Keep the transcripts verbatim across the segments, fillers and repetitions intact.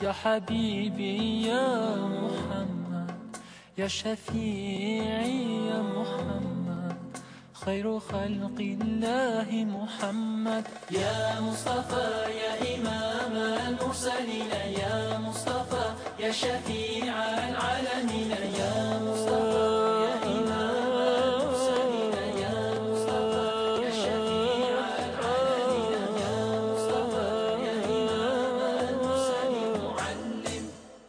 يا حبيبي يا محمد يا شفيعي يا محمد خير خلق الله محمد يا مصطفى يا إمام المرسلين يا مصطفى يا شفيع العالمين يا مصطفى يا إمام المرسلين يا مصطفى يا شفيع العالمين يا مصطفى يا إمام المرسلين معلم.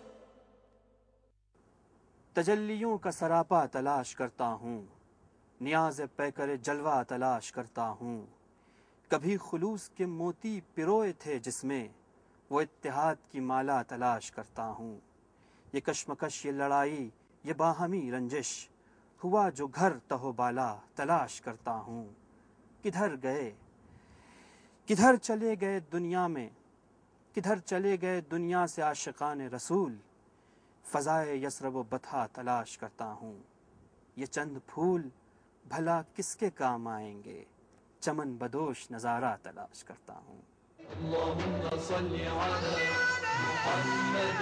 تجلیوں کا سراپا تلاش کرتا ہوں، نیاز پیکر جلوہ تلاش کرتا ہوں، کبھی خلوص کے موتی پروئے تھے جس میں، وہ اتحاد کی مالا تلاش کرتا ہوں. یہ کشمکش، یہ لڑائی، یہ باہمی رنجش، ہوا جو گھر تہو بالا تلاش کرتا ہوں. کدھر گئے کدھر چلے گئے دنیا میں، کدھر چلے گئے دنیا سے عاشقان رسول، فضائے یثرب و بطحا تلاش کرتا ہوں. یہ چند پھول بھلا کس کے کام آئیں گے، چمن بدوش نظارہ تلاش کرتا ہوں. اللهم صل على محمد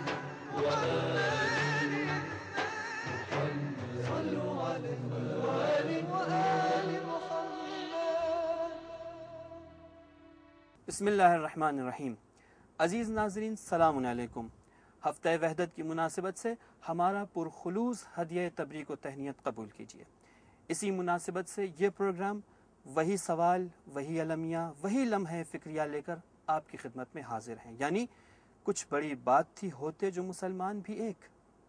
وآل محمد صلوا عليه وآل محمد. بسم اللہ الرحمن الرحیم. عزیز ناظرین، السلام علیکم. ہفتہ وحدت کی مناسبت سے ہمارا پرخلوص ہدیہ تبریک و تہنیت قبول کیجیے. اسی مناسبت سے یہ پروگرام وہی سوال، وہی المیہ، وہی لمحہ فکریہ لے کر آپ کی خدمت میں حاضر ہیں. یعنی کچھ بڑی بات تھی ہوتے جو مسلمان بھی ایک.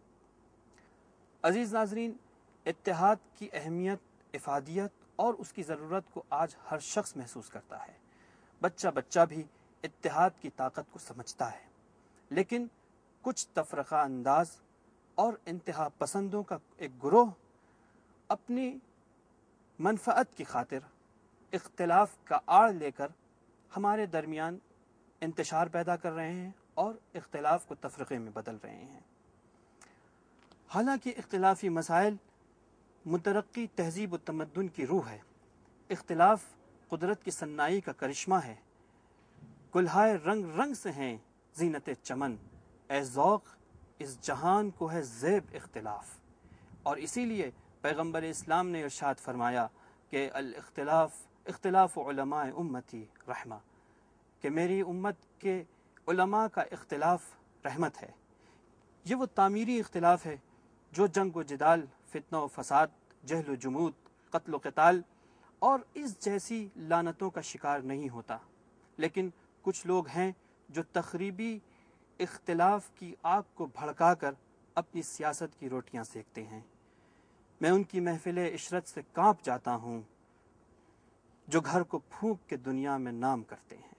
عزیز ناظرین، اتحاد کی اہمیت، افادیت اور اس کی ضرورت کو آج ہر شخص محسوس کرتا ہے. بچہ بچہ بھی اتحاد کی طاقت کو سمجھتا ہے. لیکن کچھ تفرقہ انداز اور انتہا پسندوں کا ایک گروہ اپنی منفعت کی خاطر اختلاف کا آڑ لے کر ہمارے درمیان انتشار پیدا کر رہے ہیں اور اختلاف کو تفرقے میں بدل رہے ہیں. حالانکہ اختلافی مسائل مترقی تہذیب و تمدن کی روح ہے. اختلاف قدرت کی صنائی کا کرشمہ ہے. گلہائے رنگ رنگ سے ہیں زینت چمن، اے ذوق اس جہان کو ہے زیب اختلاف. اور اسی لیے پیغمبر اسلام نے ارشاد فرمایا کہ الاختلاف اختلاف علماء امتی رحمہ، کہ میری امت کے علماء کا اختلاف رحمت ہے. یہ وہ تعمیری اختلاف ہے جو جنگ و جدال، فتنہ و فساد، جہل و جمود، قتل و قتال اور اس جیسی لعنتوں کا شکار نہیں ہوتا. لیکن کچھ لوگ ہیں جو تخریبی اختلاف کی آگ کو بھڑکا کر اپنی سیاست کی روٹیاں سیکتے ہیں. میں ان کی محفل عشرت سے کانپ جاتا ہوں جو گھر کو پھونک کے دنیا میں نام کرتے ہیں.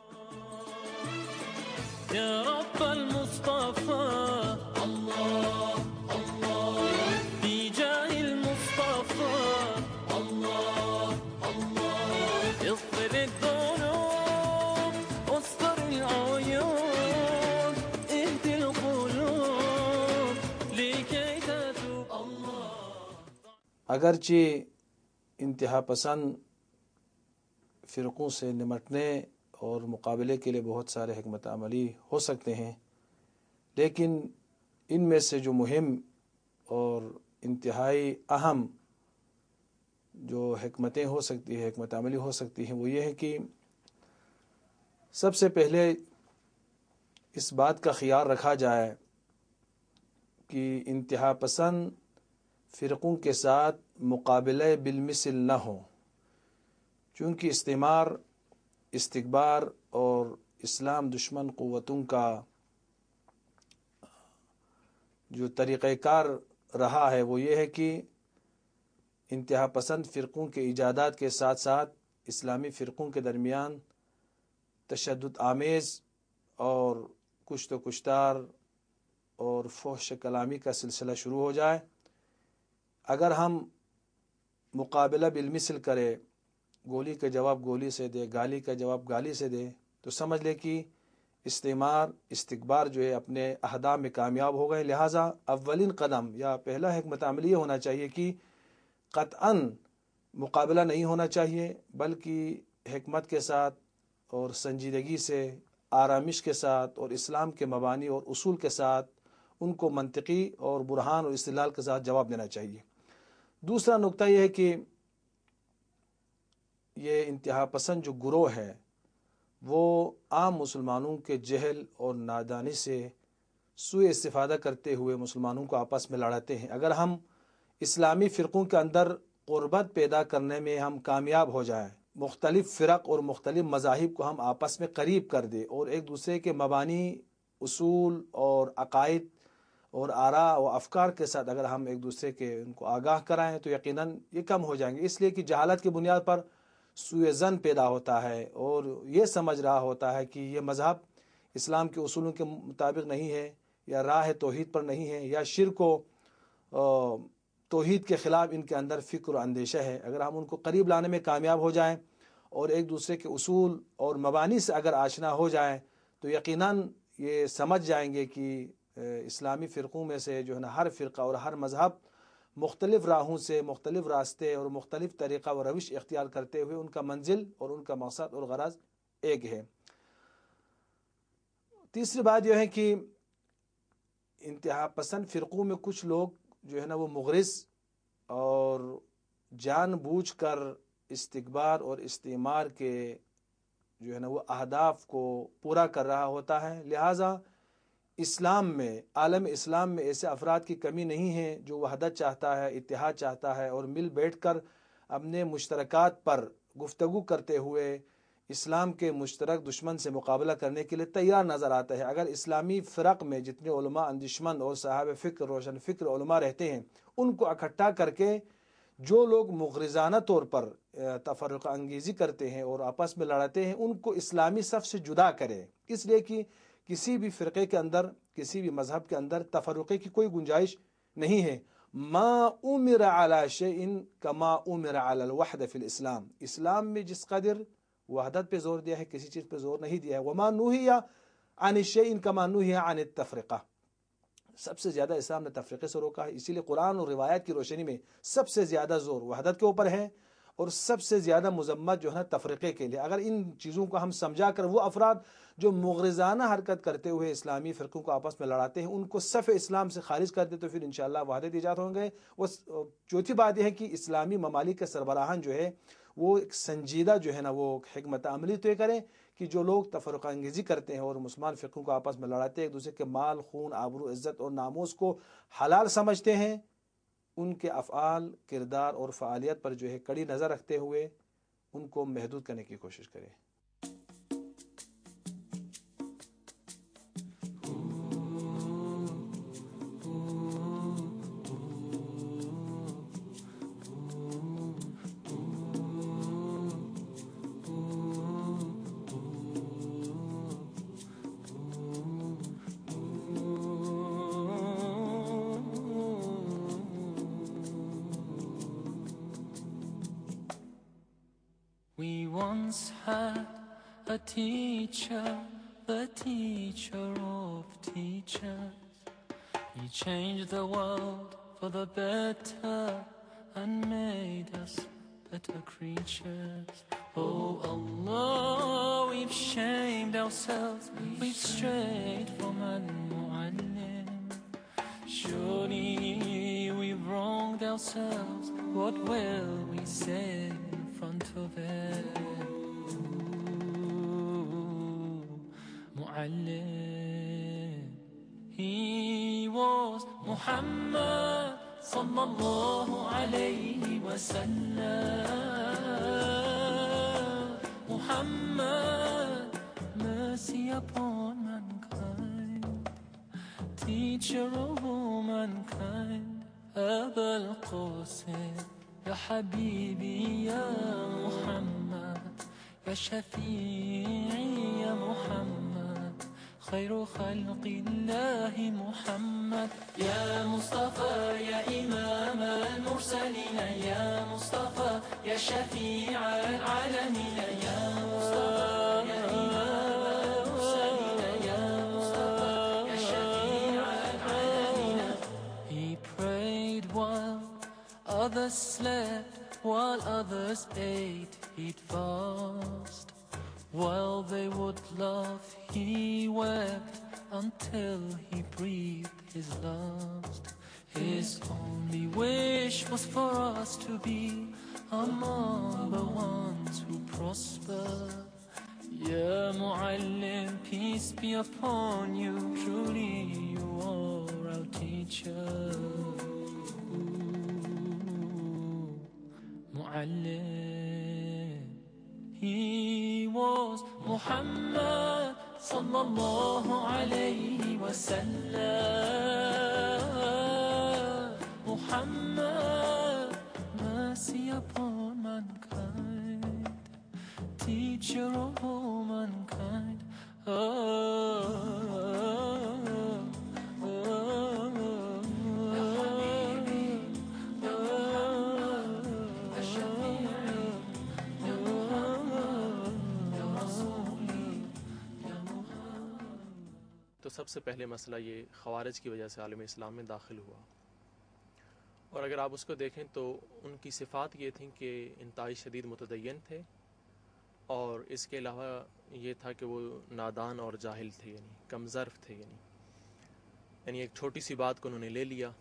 یا رب المصطفى اللہ اللہ بجاہ المصطفى اللہ اللہ اغفر الذنوب واستر العيوب اهد القلوب لكي تتوب اللہ. اگرچہ انتہا پسند فرقوں سے نمٹنے اور مقابلے کے لیے بہت سارے حکمت عملی ہو سکتے ہیں، لیکن ان میں سے جو مہم اور انتہائی اہم جو حکمتیں ہو سکتی ہے، حکمت عملی ہو سکتی ہیں، وہ یہ ہے کہ سب سے پہلے اس بات کا خیال رکھا جائے کہ انتہا پسند فرقوں کے ساتھ مقابلہ بالمثل نہ ہو، چونکہ استعمار، استکبار اور اسلام دشمن قوتوں کا جو طریقہ کار رہا ہے وہ یہ ہے کہ انتہا پسند فرقوں کے ایجادات کے ساتھ ساتھ اسلامی فرقوں کے درمیان تشدد آمیز اور کشت و کشتار اور فحش کلامی کا سلسلہ شروع ہو جائے. اگر ہم مقابلہ بالمثل کرے، گولی کا جواب گولی سے دے، گالی کا جواب گالی سے دے، تو سمجھ لے کہ استعمار، استکبار جو ہے اپنے اہداف میں کامیاب ہو گئے. لہٰذا اولین قدم یا پہلا حکمت عملی یہ ہونا چاہیے کہ قطعاً مقابلہ نہیں ہونا چاہیے، بلکہ حکمت کے ساتھ اور سنجیدگی سے آرامش کے ساتھ اور اسلام کے مبانی اور اصول کے ساتھ ان کو منطقی اور برہان اور استدلال کے ساتھ جواب دینا چاہیے۔ دوسرا نقطہ یہ ہے کہ یہ انتہا پسند جو گروہ ہے وہ عام مسلمانوں کے جہل اور نادانی سے سوء استفادہ کرتے ہوئے مسلمانوں کو آپس میں لڑاتے ہیں۔ اگر ہم اسلامی فرقوں کے اندر قربت پیدا کرنے میں ہم کامیاب ہو جائیں، مختلف فرق اور مختلف مذاہب کو ہم آپس میں قریب کر دیں اور ایک دوسرے کے مبانی اصول اور عقائد اور آراء و افکار کے ساتھ اگر ہم ایک دوسرے کے ان کو آگاہ کرائیں تو یقیناً یہ کم ہو جائیں گے، اس لیے کہ جہالت کی بنیاد پر سوء ظن پیدا ہوتا ہے اور یہ سمجھ رہا ہوتا ہے کہ یہ مذہب اسلام کے اصولوں کے مطابق نہیں ہے یا راہ توحید پر نہیں ہے یا شرک و توحید کے خلاف ان کے اندر فکر و اندیشہ ہے۔ اگر ہم ان کو قریب لانے میں کامیاب ہو جائیں اور ایک دوسرے کے اصول اور مبانی سے اگر آشنا ہو جائیں تو یقیناً یہ سمجھ جائیں گے کہ اسلامی فرقوں میں سے جو ہے نا ہر فرقہ اور ہر مذہب مختلف راہوں سے مختلف راستے اور مختلف طریقہ و روش اختیار کرتے ہوئے ان کا منزل اور ان کا مقصد اور غرض ایک ہے۔ تیسری بات یہ ہے کہ انتہا پسند فرقوں میں کچھ لوگ جو ہے نا وہ مغرض اور جان بوجھ کر استکبار اور استعمار کے جو ہے نا وہ اہداف کو پورا کر رہا ہوتا ہے، لہٰذا اسلام میں عالم اسلام میں ایسے افراد کی کمی نہیں ہے جو وحدت چاہتا ہے، اتحاد چاہتا ہے اور مل بیٹھ کر اپنے مشترکات پر گفتگو کرتے ہوئے اسلام کے مشترک دشمن سے مقابلہ کرنے کے لیے تیار نظر آتا ہے۔ اگر اسلامی فرق میں جتنے علماء اندیشمند اور صاحب فکر روشن فکر علماء رہتے ہیں ان کو اکٹھا کر کے جو لوگ مغرضانہ طور پر تفرقہ انگیزی کرتے ہیں اور آپس میں لڑاتے ہیں ان کو اسلامی صف سے جدا کرے، اس لیے کہ کسی بھی فرقے کے اندر کسی بھی مذہب کے اندر تفرقے کی کوئی گنجائش نہیں ہے۔ ما امر علی شیء کما امر علی الوحدۃ فی الاسلام، اسلام میں جس قدر وحدت پہ زور دیا ہے کسی چیز پہ زور نہیں دیا ہے۔ وما نہی عن شیء کما نہی عن التفرقہ، سب سے زیادہ اسلام نے تفریقے سے روکا ہے، اسی لیے قرآن اور روایات کی روشنی میں سب سے زیادہ زور وحدت کے اوپر ہے اور سب سے زیادہ مذمت جو ہے نا تفریقے کے لیے۔ اگر ان چیزوں کو ہم سمجھا کر وہ افراد جو مغرضانہ حرکت کرتے ہوئے اسلامی فرقوں کو آپس میں لڑاتے ہیں ان کو صف اسلام سے خارج کر دے تو پھر انشاءاللہ وحدت ایجاد ہوں گے۔ وہ چوتھی بات یہ ہے کہ اسلامی ممالک کے سربراہان جو ہے وہ ایک سنجیدہ جو ہے نا وہ حکمت عملی طے کریں کہ جو لوگ تفرقہ انگیزی کرتے ہیں اور مسلمان فرقوں کو آپس میں لڑاتے ہیں، ایک دوسرے کے مال، خون، آبرو، عزت اور ناموس کو حلال سمجھتے ہیں، ان کے افعال، کردار اور فعالیت پر جو ہے کڑی نظر رکھتے ہوئے ان کو محدود کرنے کی کوشش کریں۔ We once had a teacher, the teacher of teachers. He changed the world for the better and made us better creatures. Oh Allah, we've shamed ourselves, we've strayed from Al-Mu'allim. Surely we've wronged ourselves, what will we say in front of it? Mu'allim, he was Muhammad sallallahu alayhi wa sallam. Muhammad, mercy upon mankind, teacher of all mankind. Aba al-Qasim, ya Habibi, ya Muhammad, ya Shafi'i, ya Muhammad, khayru khalqillahi Muhammad. Ya Mustafa, ya Imam al-Mursalin, ya Mustafa, ya Shafi'i al-Alamin, ya Mustafa, ya Imam al-Mursalin, ya Mustafa, ya Shafi'i al-Alamin. He prayed while others slept, while others ate, he'd fast. While they would love, he wept until he breathed his last. His only wish was for us to be among the ones who prosper. Ya Muallim, peace be upon you, truly you are our teacher. Muallim, he was Muhammad sallallahu alayhi wa sallam. Muhammad, mercy upon mankind, teacher of all mankind. Oh, oh, oh, Ya Habibi, Ya Muhammad, Ya Shafi'i, Ya Muhammad, Ya Rasuli, Ya Muhammad. تو سب سے پہلے مسئلہ یہ خوارج کی وجہ سے عالم اسلام میں داخل ہوا، اور اگر آپ اس کو دیکھیں تو ان کی صفات یہ تھیں کہ انتہائی شدید متدین تھے، اور اس کے علاوہ یہ تھا کہ وہ نادان اور جاہل تھے، یعنی کم ظرف تھے، یعنی یعنی ایک چھوٹی سی بات کو انہوں نے لے لیا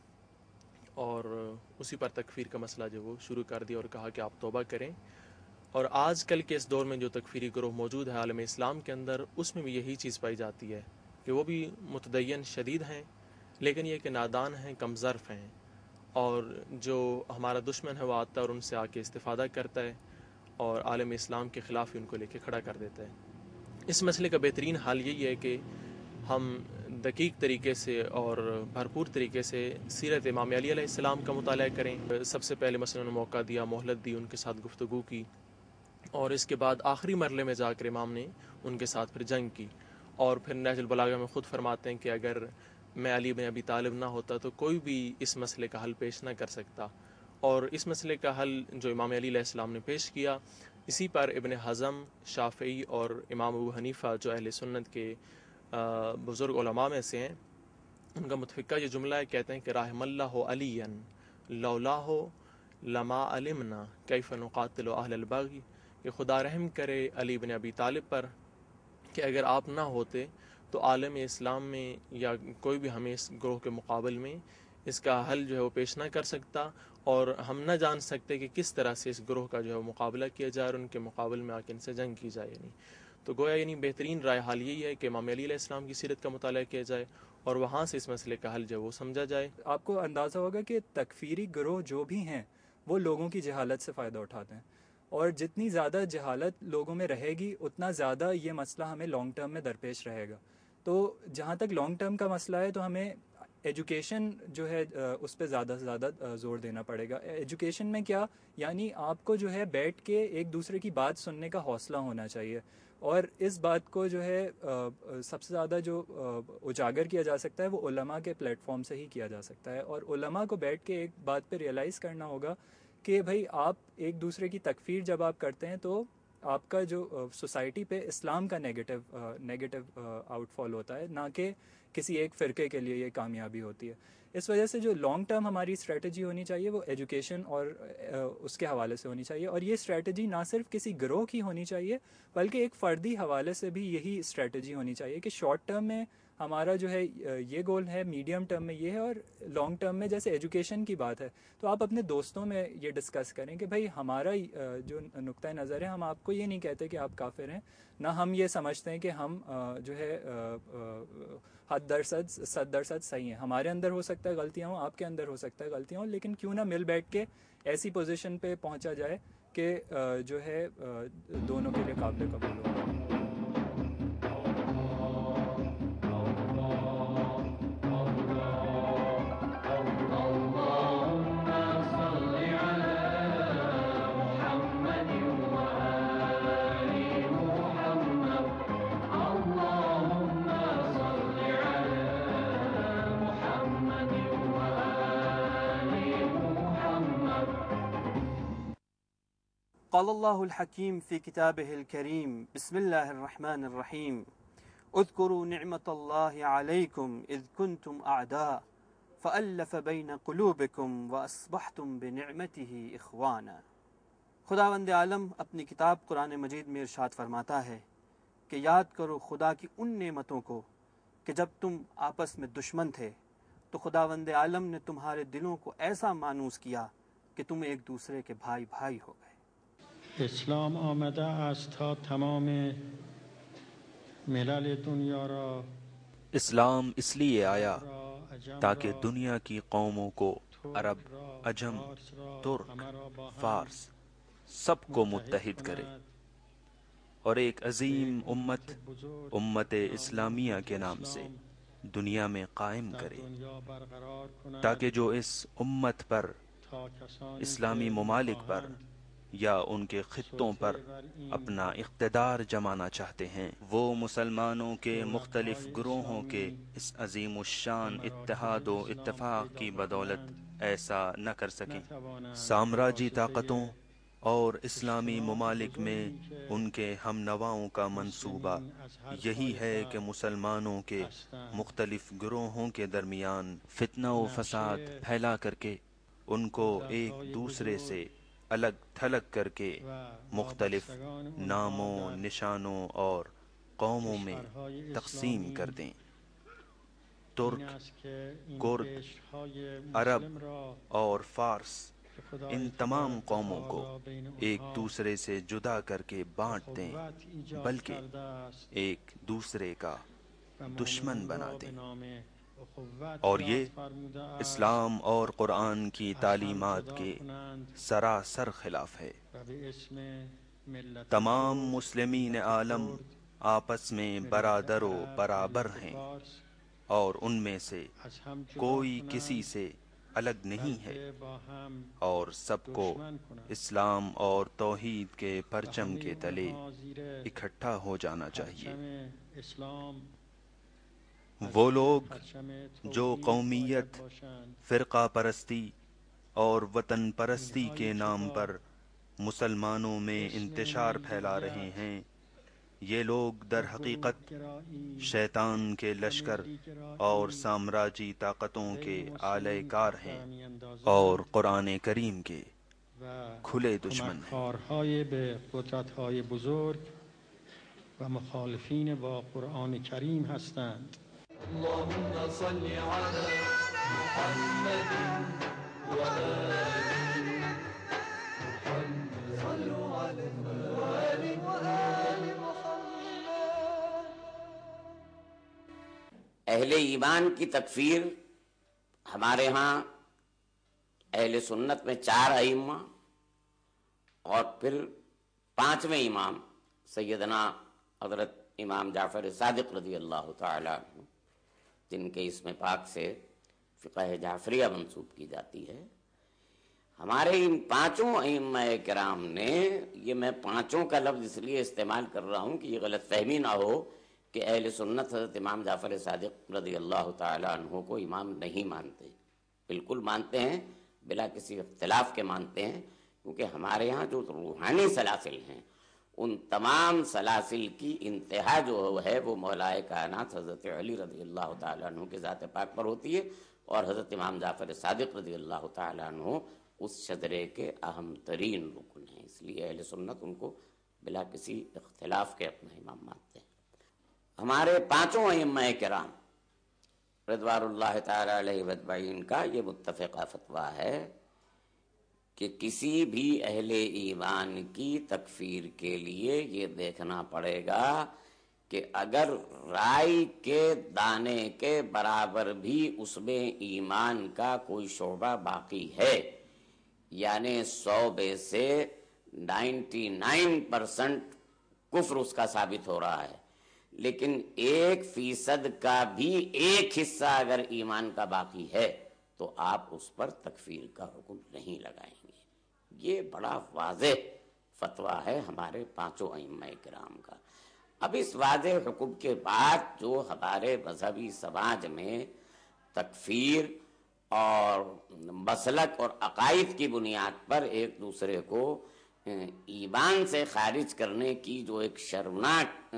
اور اسی پر تکفیر کا مسئلہ جو وہ شروع کر دیا اور کہا کہ آپ توبہ کریں. اور آج کل کے اس دور میں جو تکفیری گروہ موجود ہے عالم اسلام کے اندر، اس میں بھی یہی چیز پائی جاتی ہے کہ وہ بھی متدین شدید ہیں، لیکن یہ کہ نادان ہیں، کم ظرف ہیں، اور جو ہمارا دشمن ہے وہ آتا ہے اور ان سے آ کے استفادہ کرتا ہے اور عالم اسلام کے خلاف ہی ان کو لے کے کھڑا کر دیتا ہے. اس مسئلے کا بہترین حال یہی ہے کہ ہم دقیق طریقے سے اور بھرپور طریقے سے سیرت امام علی علیہ السلام کا مطالعہ کریں. سب سے پہلے مثلا انہوں نے موقع دیا، مہلت دی، ان کے ساتھ گفتگو کی، اور اس کے بعد آخری مرحلے میں جا کر امام نے ان کے ساتھ پھر جنگ کی. اور پھر نہج البلاغہ میں خود فرماتے ہیں کہ اگر میں علی بن ابی طالب نہ ہوتا تو کوئی بھی اس مسئلے کا حل پیش نہ کر سکتا. اور اس مسئلے کا حل جو امام علی علیہ السلام نے پیش کیا، اسی پر ابن حزم، شافعی اور امام ابو حنیفہ جو اہل سنت کے بزرگ علماء میں سے ہیں، ان کا متفقہ یہ جملہ ہے، کہتے ہیں کہ رحم اللہ علیٰ لولاہ لما علمنا کیف نقاتل اہل البغی، کہ خدا رحم کرے علی بن ابی طالب پر کہ اگر آپ نہ ہوتے تو عالم اسلام میں یا کوئی بھی ہمیں اس گروہ کے مقابل میں اس کا حل جو ہے وہ پیش نہ کر سکتا، اور ہم نہ جان سکتے کہ کس طرح سے اس گروہ کا جو ہے وہ مقابلہ کیا جائے اور ان کے مقابل میں آ کے ان سے جنگ کی جائے. یعنی تو گویا یعنی بہترین رائے حال یہی ہے کہ امام علی علیہ السلام کی سیرت کا مطالعہ کیا جائے اور وہاں سے اس مسئلے کا حل جو ہے وہ سمجھا جائے. آپ کو اندازہ ہوگا کہ تکفیری گروہ جو بھی ہیں وہ لوگوں کی جہالت سے فائدہ اٹھاتے ہیں، اور جتنی زیادہ جہالت لوگوں میں رہے گی اتنا زیادہ یہ مسئلہ ہمیں لانگ ٹرم میں درپیش رہے گا. تو جہاں تک لانگ ٹرم کا مسئلہ ہے تو ہمیں ایجوکیشن جو ہے اس پہ زیادہ سے زیادہ زور دینا پڑے گا. ایجوکیشن میں کیا، یعنی آپ کو جو ہے بیٹھ کے ایک دوسرے کی بات سننے کا حوصلہ ہونا چاہیے، اور اس بات کو جو ہے سب سے زیادہ جو اجاگر کیا جا سکتا ہے وہ علماء کے پلیٹ فارم سے ہی کیا جا سکتا ہے. اور علماء کو بیٹھ کے ایک بات پہ ریئلائز کرنا ہوگا کہ بھائی آپ ایک دوسرے کی تکفیر جب آپ کرتے ہیں تو آپ کا جو سوسائٹی پہ اسلام کا نیگیٹو نیگیٹو آؤٹ فال ہوتا ہے، نہ کہ کسی ایک فرقے کے لیے یہ کامیابی ہوتی ہے. اس وجہ سے جو لانگ ٹرم ہماری اسٹریٹجی ہونی چاہیے وہ ایجوکیشن اور اس کے حوالے سے ہونی چاہیے، اور یہ اسٹریٹجی نہ صرف کسی گروہ کی ہونی چاہیے بلکہ ایک فردی حوالے سے بھی یہی اسٹریٹجی ہونی چاہیے کہ شارٹ ٹرم میں ہمارا جو ہے یہ گول ہے، میڈیم ٹرم میں یہ ہے، اور لانگ ٹرم میں جیسے ایجوکیشن کی بات ہے تو آپ اپنے دوستوں میں یہ ڈسکس کریں کہ بھائی ہمارا جو نقطۂ نظر ہے، ہم آپ کو یہ نہیں کہتے کہ آپ کافر ہیں، نہ ہم یہ سمجھتے ہیں کہ ہم جو ہے حد درصد صد درصد صحیح ہیں. ہمارے اندر ہو سکتا ہے غلطیاں ہوں، آپ کے اندر ہو سکتا ہے غلطیاں ہوں، لیکن کیوں نہ مل بیٹھ کے ایسی پوزیشن پہ پہنچا جائے کہ جو ہے دونوں کے لیے قابل قبول ہو. قال الله الحكيم في كتابه الكريم بسم الله الرحمن الرحيم اذكروا نعمة الله عليكم إذ كنتم أعداء فألف بين قلوبكم وأصبحتم بنعمته إخوانا. خداوند عالم اپنی کتاب قرآن مجید میں ارشاد فرماتا ہے کہ یاد کرو خدا کی ان نعمتوں کو کہ جب تم آپس میں دشمن تھے تو خداوند عالم نے تمہارے دلوں کو ایسا مانوس کیا که تم ایک دوسرے کے بھائی بھائی ہو گئے. اسلام آمده است تا تمام ملل دنیا را اسلام اس لیے آیا تاکہ دنیا کی قوموں کو، عرب، عجم، ترک، فارس، سب کو متحد کرے اور ایک عظیم امت امت اسلامیہ کے نام سے دنیا میں قائم کرے، تاکہ جو اس امت پر، اسلامی ممالک پر یا ان کے خطوں پر اپنا اقتدار جمانا چاہتے ہیں، وہ مسلمانوں کے مختلف گروہوں کے اس عظیم الشان اتحاد و اتفاق کی بدولت ایسا نہ کر سکیں. سامراجی طاقتوں اور اسلامی ممالک میں ان کے ہم نواؤں کا منصوبہ یہی ہے کہ مسلمانوں کے مختلف گروہوں کے درمیان فتنہ و فساد پھیلا کر کے ان کو ایک دوسرے سے الگ تھلگ کر کے مختلف ناموں، نشانوں اور قوموں میں تقسیم کر دیں. ترک، کرد، عرب اور فارس ان تمام قوموں کو ایک دوسرے سے جدا کر کے بانٹ دیں، بلکہ ایک دوسرے کا دشمن بنا دیں. اور یہ اسلام اور قرآن کی تعلیمات کے سراسر خلاف ہے. تمام مسلمین عالم آپس میں برادر و برابر ہیں اور ان میں سے کوئی کسی سے الگ نہیں ہے اور سب کو اسلام اور توحید کے پرچم کے تلے اکٹھا ہو جانا چاہیے. وہ لوگ جو قومیت، فرقہ پرستی اور وطن پرستی کے نام پر مسلمانوں میں انتشار پھیلا رہے ہیں، یہ لوگ در حقیقت شیطان کے لشکر اور سامراجی طاقتوں کے آلہ کار ہیں اور قرآن کریم کے کھلے دشمن ہیں. کارهای به قدرت‌های بزرگ و مخالفین با قرآن کریم هستند. اللهم صل على محمد وآل محمد صلوا على وآل وآل محمد. اہل ایمان کی تکفیر ہمارے ہاں اہل سنت میں چار ائمہ اور پھر پانچویں امام سیدنا حضرت امام جعفر صادق رضی اللہ تعالی عنہ، جن کے اسم پاک سے فقہ جعفریہ منسوب کی جاتی ہے. ہمارے ان پانچوں ائمہ کرام نے، یہ میں پانچوں کا لفظ اس لیے استعمال کر رہا ہوں کہ یہ غلط فہمی نہ ہو کہ اہل سنت حضرت امام جعفر صادق رضی اللہ تعالی عنہ کو امام نہیں مانتے. بالکل مانتے ہیں، بلا کسی اختلاف کے مانتے ہیں، کیونکہ ہمارے ہاں جو روحانی سلاسل ہیں ان تمام سلاسل کی انتہا جو ہے وہ مولائے کائنات حضرت علی رضی اللہ تعالیٰ عنہ کے ذات پاک پر ہوتی ہے، اور حضرت امام جعفر صادق رضی اللہ تعالیٰ عنہ اس شجرے کے اہم ترین رکن ہیں. اس لیے اہل سنت ان کو بلا کسی اختلاف کے اپنا امام مانتے ہیں. ہمارے پانچوں ائمہ کرام رضوان اللہ تعالیٰ علیہ اجمعین کا یہ متفقہ فتویٰ ہے کہ کسی بھی اہل ایمان کی تکفیر کے لیے یہ دیکھنا پڑے گا کہ اگر رائی کے دانے کے برابر بھی اس میں ایمان کا کوئی شعبہ باقی ہے، یعنی سو میں سے نائنٹی نائن پرسنٹ کفر اس کا ثابت ہو رہا ہے، لیکن ایک فیصد کا بھی ایک حصہ اگر ایمان کا باقی ہے تو آپ اس پر تکفیر کا حکم نہیں لگائیں گے. یہ بڑا واضح فتویٰ ہے ہمارے پانچوں ائمہ کرام کا. اب اس واضح حکم کے بعد جو ہمارے مذہبی سماج میں تکفیر اور مسلک اور عقائد کی بنیاد پر ایک دوسرے کو ایمان سے خارج کرنے کی جو ایک شرمناک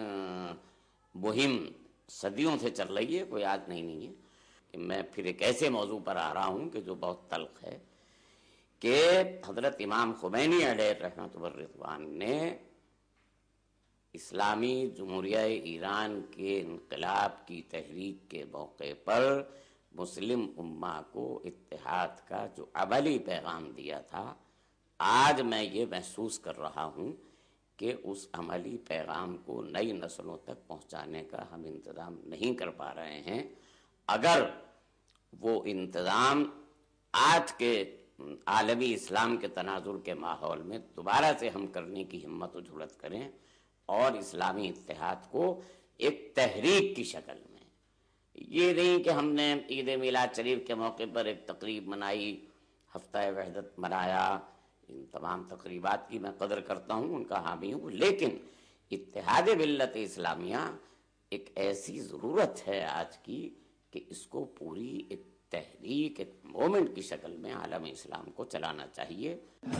مہم صدیوں سے چل رہی ہے، کوئی آج نہیں نہیں ہے. میں پھر ایک ایسے موضوع پر آ رہا ہوں کہ جو بہت تلخ ہے، کہ حضرت امام خمینی علیہ رحمۃ الرضوان نے اسلامی جمہوریہ ایران کے انقلاب کی تحریک کے موقع پر مسلم امہ کو اتحاد کا جو عملی پیغام دیا تھا، آج میں یہ محسوس کر رہا ہوں کہ اس عملی پیغام کو نئی نسلوں تک پہنچانے کا ہم انتظام نہیں کر پا رہے ہیں۔ اگر وہ انتظام آج کے عالمی اسلام کے تناظر کے ماحول میں دوبارہ سے ہم کرنے کی ہمت و جرأت کریں اور اسلامی اتحاد کو ایک تحریک کی شکل میں، یہ نہیں کہ ہم نے عید میلاد شریف کے موقع پر ایک تقریب منائی، ہفتہ وحدت منایا، ان تمام تقریبات کی میں قدر کرتا ہوں، ان کا حامی ہوں، لیکن اتحاد ملت اسلامیہ ایک ایسی ضرورت ہے آج کی کہ اس کو پوری ایک تحریک، ایک مومنٹ کی شکل میں عالم اسلام کو چلانا چاہیے۔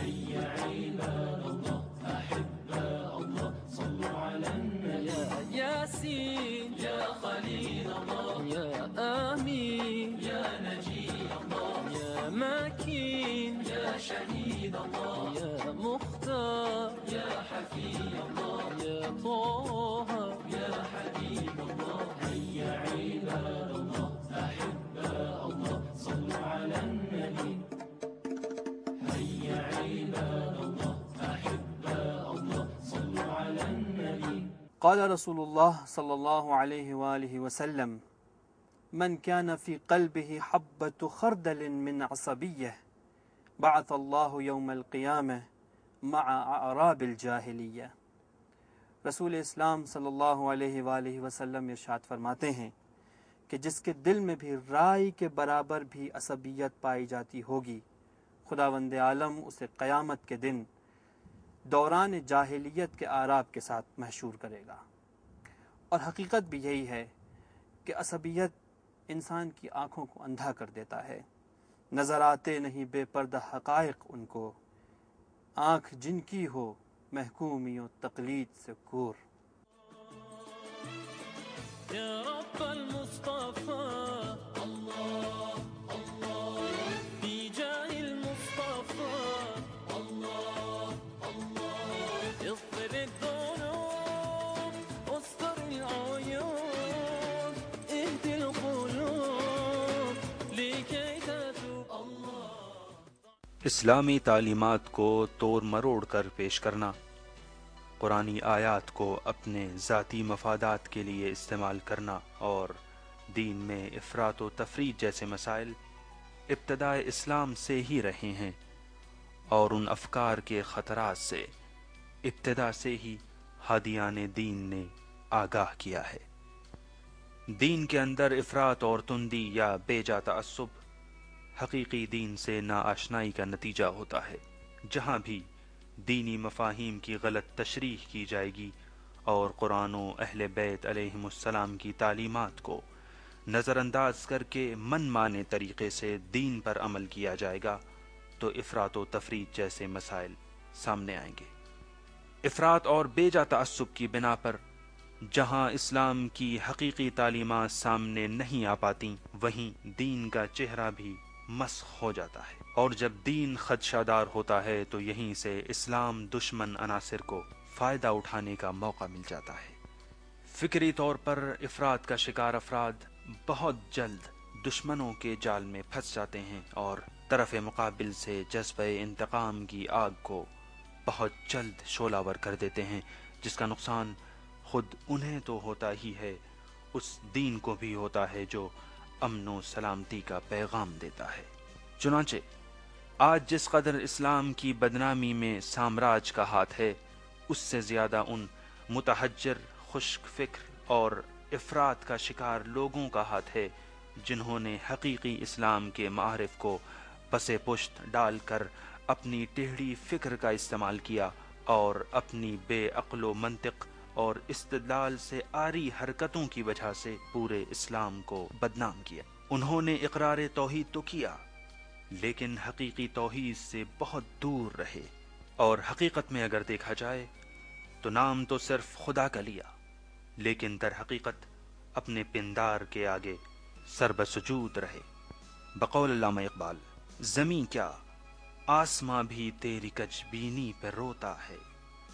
ياسين يا خليل الله يا آمين يا نجي الله يا ماكين يا شهيد الله يا مختار يا حفي الله يا طه يا حبيب الله هيا عباد الله أحباء الله صلوا على النبي هيا عباد الله أحباء الله صلوا على النبي قال رسول الله صلى الله عليه وآله وسلم من كان في قلبه حبة خردل من عصبية بعث الله يوم القيامة مع أعراب الجاهلية۔ رسول اسلام صلی اللہ علیہ وآلہ وسلم ارشاد فرماتے ہیں کہ جس کے دل میں بھی رائی کے برابر بھی عصبیت پائی جاتی ہوگی، خداوند عالم اسے قیامت کے دن دوران جاہلیت کے اعراب کے ساتھ محشور کرے گا۔ اور حقیقت بھی یہی ہے کہ عصبیت انسان کی آنکھوں کو اندھا کر دیتا ہے، نظر آتے نہیں بے پردہ حقائق ان کو، آنکھ جن کی ہو محکومی و تقلید سے کور۔ يا رب المصطفى الله الله بجاه المصطفى الله الله اغفر الذنوب واستر العيوب اهد القلوب لكي تتوب الله۔ اسلامی تعلیمات کو توڑ مروڑ کر پیش کرنا، قرآنی آیات کو اپنے ذاتی مفادات کے لیے استعمال کرنا اور دین میں افراط و تفریط جیسے مسائل ابتدائے اسلام سے ہی رہے ہیں، اور ان افکار کے خطرات سے ابتدا سے ہی ہادیان دین نے آگاہ کیا ہے۔ دین کے اندر افراط اور تندی یا بے جا تعصب حقیقی دین سے ناآشنائی کا نتیجہ ہوتا ہے۔ جہاں بھی دینی مفاہیم کی غلط تشریح کی جائے گی اور قرآن و اہل بیت علیہم السلام کی تعلیمات کو نظر انداز کر کے من مانے طریقے سے دین پر عمل کیا جائے گا تو افراط و تفریط جیسے مسائل سامنے آئیں گے۔ افراط اور بے جا تعصب کی بنا پر جہاں اسلام کی حقیقی تعلیمات سامنے نہیں آ پاتی، وہیں دین کا چہرہ بھی مسخ ہو جاتا ہے، اور جب دین خدشہ دار ہوتا ہے تو یہیں سے اسلام دشمن عناصر کو فائدہ اٹھانے کا موقع مل جاتا ہے۔ فکری طور پر افراد کا شکار افراد بہت جلد دشمنوں کے جال میں پھنس جاتے ہیں اور طرف مقابل سے جذبہ انتقام کی آگ کو بہت جلد شعلہ ور کر دیتے ہیں، جس کا نقصان خود انہیں تو ہوتا ہی ہے، اس دین کو بھی ہوتا ہے جو امن و سلامتی کا پیغام دیتا ہے۔ چنانچہ آج جس قدر اسلام کی بدنامی میں سامراج کا ہاتھ ہے، اس سے زیادہ ان متحجر، خشک فکر اور افراط کا شکار لوگوں کا ہاتھ ہے جنہوں نے حقیقی اسلام کے معارف کو پسے پشت ڈال کر اپنی ٹیڑھی فکر کا استعمال کیا اور اپنی بے عقل و منطق اور استدلال سے آری حرکتوں کی وجہ سے پورے اسلام کو بدنام کیا۔ انہوں نے اقرار توحید تو کیا، لیکن حقیقی توحید سے بہت دور رہے، اور حقیقت میں اگر دیکھا جائے تو نام تو صرف خدا کا لیا، لیکن در حقیقت اپنے پندار کے آگے سر بسجود رہے۔ بقول علامہ اقبال، زمین کیا آسماں بھی تیری کج بینی پہ روتا ہے،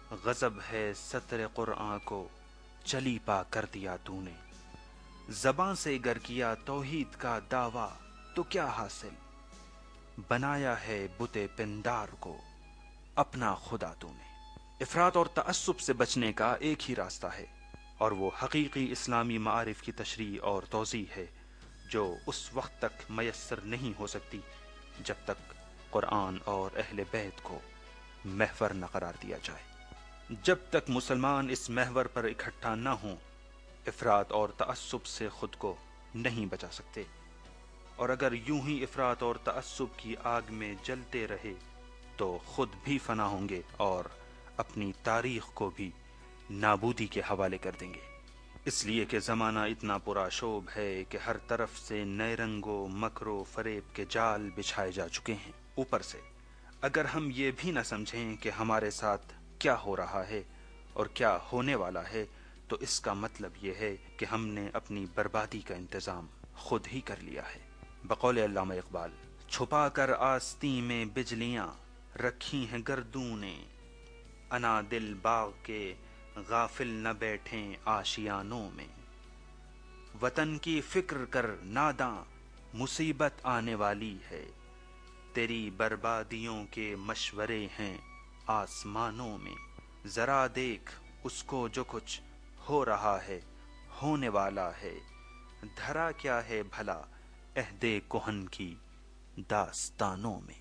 غضب ہے سطر قرآن کو چلی پا کر دیا تو نے، زباں سے گر کیا توحید کا دعویٰ تو کیا حاصل، بنایا ہے بت پندار کو اپنا خدا تو نے۔ افراط اور تعصب سے بچنے کا ایک ہی راستہ ہے، اور وہ حقیقی اسلامی معارف کی تشریح اور توضیح ہے جو اس وقت تک میسر نہیں ہو سکتی جب تک قرآن اور اہل بیت کو محور نہ قرار دیا جائے۔ جب تک مسلمان اس محور پر اکٹھا نہ ہوں، افراط اور تعصب سے خود کو نہیں بچا سکتے، اور اگر یوں ہی افراط اور تعصب کی آگ میں جلتے رہے تو خود بھی فنا ہوں گے اور اپنی تاریخ کو بھی نابودی کے حوالے کر دیں گے۔ اس لیے کہ زمانہ اتنا پرآشوب ہے کہ ہر طرف سے نئے رنگ و مکر و فریب کے جال بچھائے جا چکے ہیں۔ اوپر سے اگر ہم یہ بھی نہ سمجھیں کہ ہمارے ساتھ کیا ہو رہا ہے اور کیا ہونے والا ہے، تو اس کا مطلب یہ ہے کہ ہم نے اپنی بربادی کا انتظام خود ہی کر لیا ہے۔ بقول علامہ اقبال، چھپا کر آستین میں بجلیاں رکھی ہیں گردوں نے، انا دل باغ کے غافل نہ بیٹھیں آشیانوں میں، وطن کی فکر کر ناداں مصیبت آنے والی ہے، تیری بربادیوں کے مشورے ہیں آسمانوں میں، ذرا دیکھ اس کو جو کچھ ہو رہا ہے ہونے والا ہے، دھرا کیا ہے بھلا عہد کہن کی داستانوں میں۔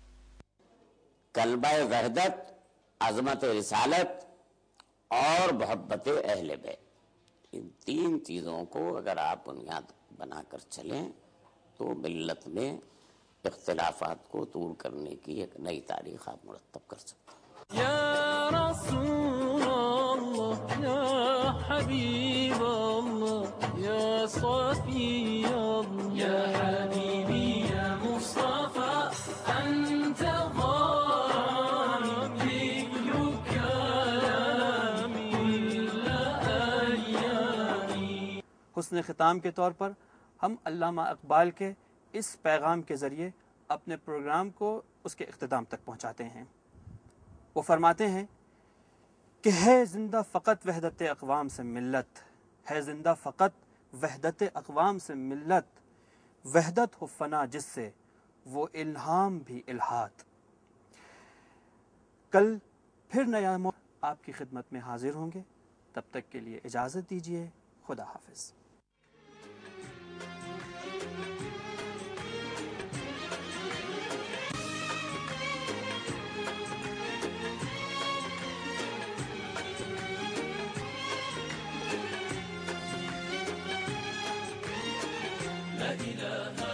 کلبہ وحدت، عظمت رسالت اور محبت اہل بیت، ان تین چیزوں کو اگر آپ بنیاد بنا کر چلیں تو ملت میں اختلافات کو دور کرنے کی ایک نئی تاریخ آپ مرتب کر سکتے ہیں۔ یا رسول اللہ، یا حبیب اللہ، یا صفی اللہ، یا حبیبی یا مصطفی، انت حسن ختام کے طور پر ہم علامہ اقبال کے اس پیغام کے ذریعے اپنے پروگرام کو اس کے اختتام تک پہنچاتے ہیں۔ وہ فرماتے ہیں کہ ہے زندہ فقط وحدت اقوام سے ملت، ہے زندہ فقط وحدت اقوام سے ملت، وحدت ہو فنا جس سے وہ الہام بھی الہات۔ کل پھر نیا موضوع آپ کی خدمت میں حاضر ہوں گے، تب تک کے لیے اجازت دیجیے، خدا حافظ۔ لا إله